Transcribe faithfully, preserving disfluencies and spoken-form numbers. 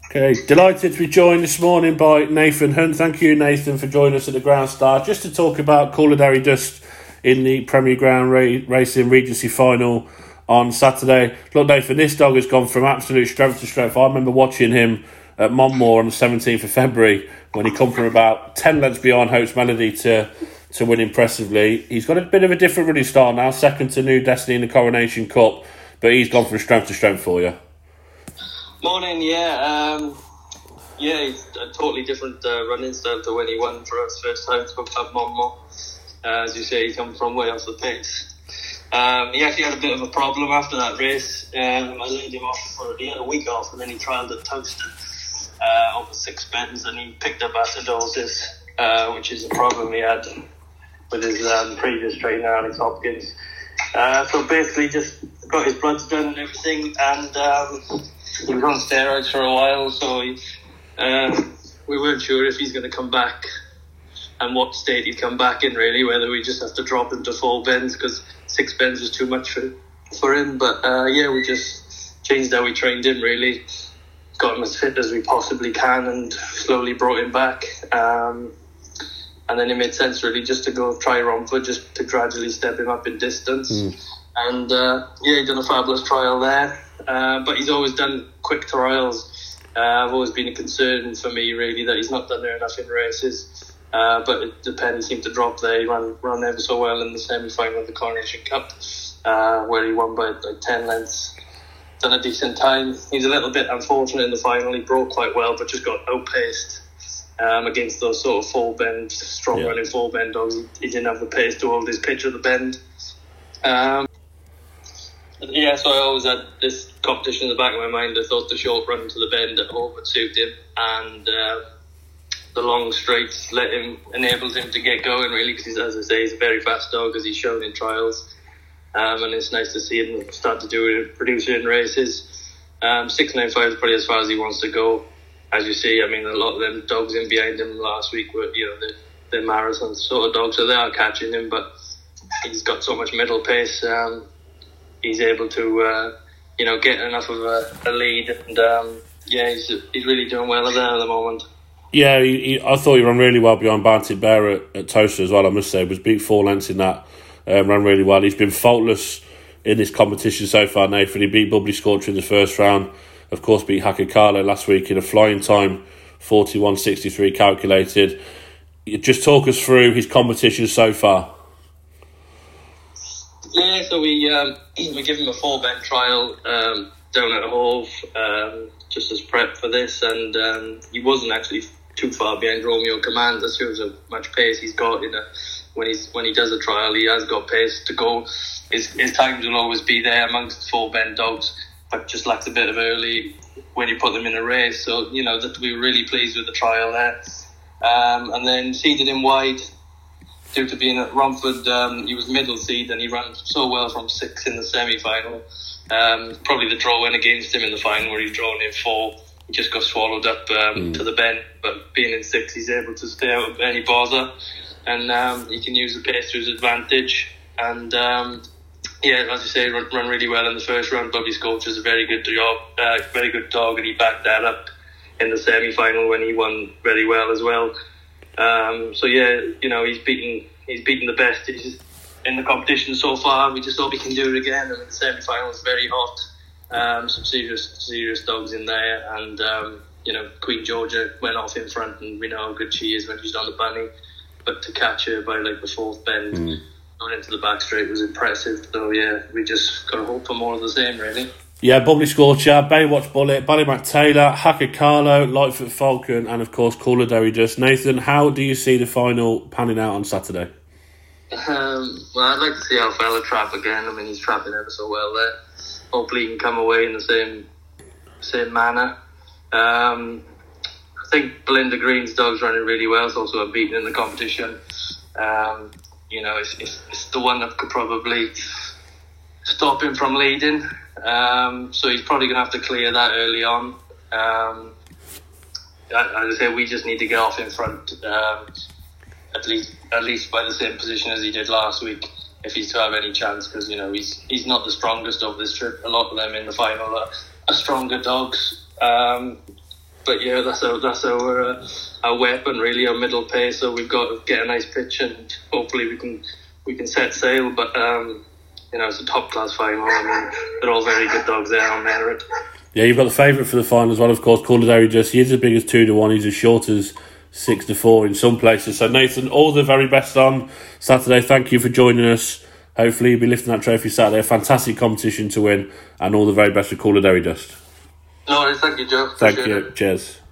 Okay, delighted to be joined this morning by Nathan Hunt. Thank you, Nathan, for joining us at the Ground Star, just to talk about Culadary Dust in the Premier Ground Ra- Racing Regency Final on Saturday. Look, Nathan, this dog has gone from absolute strength to strength. I remember watching him at Monmore on the seventeenth of February when he come from about ten lengths behind Hope's Melody to to win impressively. He's got a bit of a different running style now, second to New Destiny in the Coronation Cup, but he's gone from strength to strength for you. Morning, yeah. Um, yeah, it's a totally different uh, running style to when he won for us first time to Club Monmore. Uh, as you say, he come from way off the pace. Um, he actually had a bit of a problem after that race. Um, I laid him off for he had a week off, and then he trialled at Toasted uh, over six bends, and he picked up acidosis, uh, which is a problem he had with his um, previous trainer, Alex Hopkins. Uh, so basically, just got his bloods done and everything, and um, he was on steroids for a while, so he, um, we weren't sure if he's going to come back and what state he'd come back in, really, whether we just have to drop him to four bends because six bends was too much for, for him. But uh, yeah, we just changed how we trained him, really. Got him as fit as we possibly can and slowly brought him back. Um, and then it made sense, really, just to go try Romford, just to gradually step him up in distance. Mm. And uh, yeah, he's done a fabulous trial there. Uh, but he's always done quick trials. Uh, I've always been a concern for me, really, that he's not done there enough in races. Uh, but it, the penny seemed to drop there. He ran, ran ever so well in the semi-final of the Coronation Cup, uh, where he won by like ten lengths. Done a decent time. He's a little bit unfortunate in the final. He broke quite well, but just got outpaced um, against those sort of four-bend, strong-running yeah. four-bend dogs. He, he didn't have the pace to hold his pitch of the bend. Um, Yeah, so I always had this competition in the back of my mind. I thought the short run to the bend at home would suit him, and uh, the long straights let him, enabled him to get going, really, because as I say, he's a very fast dog, as he's shown in trials, um, and it's nice to see him start to do it, produce it in races. Um, six nine five is probably as far as he wants to go. As you see, I mean, a lot of them dogs in behind him last week were, you know, they're, they're marathon sort of dogs, so they are catching him, but he's got so much middle pace. Um, he's able to, uh, you know, get enough of a, a lead, and um, yeah, he's he's really doing well there at the moment. Yeah, he, he, I thought he ran really well behind Banted Bear at, at Toaster as well, I must say. He was beat four lengths in that, um, ran really well. He's been faultless in this competition so far, Nathan. He beat Bubbly Scorcher in the first round, of course beat Hakakalo last week in a flying time, forty-one sixty-three calculated. Just talk us through his competition so far. Yeah, so we um, we give him a four bend trial um, down at Hove um, just as prep for this, and um, he wasn't actually too far behind Romeo Command. That shows how much pace he's got in a, when he's when he does a trial. He has got pace to go. His his times will always be there amongst four bend dogs, but just lacks a bit of early when you put them in a race. So you know that we were really pleased with the trial there, um, and then seeded him wide. Due to being at Romford, um, he was middle seed, and he ran so well from six in the semi-final. Um, probably the draw went against him in the final, where he's drawn in four. He just got swallowed up um, mm. to the bend. But being in six, he's able to stay out of any bother, and um, he can use the pace to his advantage. And um, yeah, as you say, run, run really well in the first round. Bubbly Scorcher is a very good job, uh, very good dog, and he backed that up in the semi-final when he won very well as well. Um, so yeah, you know, he's beaten he's beaten the best he's in the competition so far. We just hope he can do it again. And the semi-final is very hot. Um, some serious serious dogs in there, and um, you know, Queen Georgia went off in front, and we know how good she is when she's on the bunny. But to catch her by like the fourth bend, mm. going into the back straight was impressive. So yeah, we just got to hope for more of the same, really. Yeah, Bubbly Scorcher, Baywatch Bullet, Ballymac Taylor, Hakakalo, Lightfoot Falcon, and of course Culadary Dust. Nathan, how do you see the final panning out on Saturday? Um, well, I'd like to see our fella trap again. I mean, he's trapping ever so well there. Hopefully, he can come away in the same same manner. Um, I think Belinda Green's dog's running really well. It's also unbeaten in the competition. Um, you know, it's, it's, it's the one that could probably stop him from leading. Um, so he's probably going to have to clear that early on. Um, as I say, we just need to get off in front, um, at least at least by the same position as he did last week, if he's to have any chance. Because you know he's he's not the strongest of this trip. A lot of them in the final are, are stronger dogs. Um, but yeah, that's our that's our uh, our weapon really, our middle pace. So we've got to get a nice pitch, and hopefully we can we can set sail. But um, you know, it's a top class final. I mean, they're all very good dogs there on merit. Yeah, you've got the favourite for the final as well, of course, Cordillery Dust. He is as big as two to one. He's as short as six to four in some places. So Nathan, all the very best on Saturday. Thank you for joining us. Hopefully you'll be lifting that trophy Saturday. A fantastic competition to win, and all the very best for Cordillery Dust. No worries, thank you, Joe. Thank you. Cheers.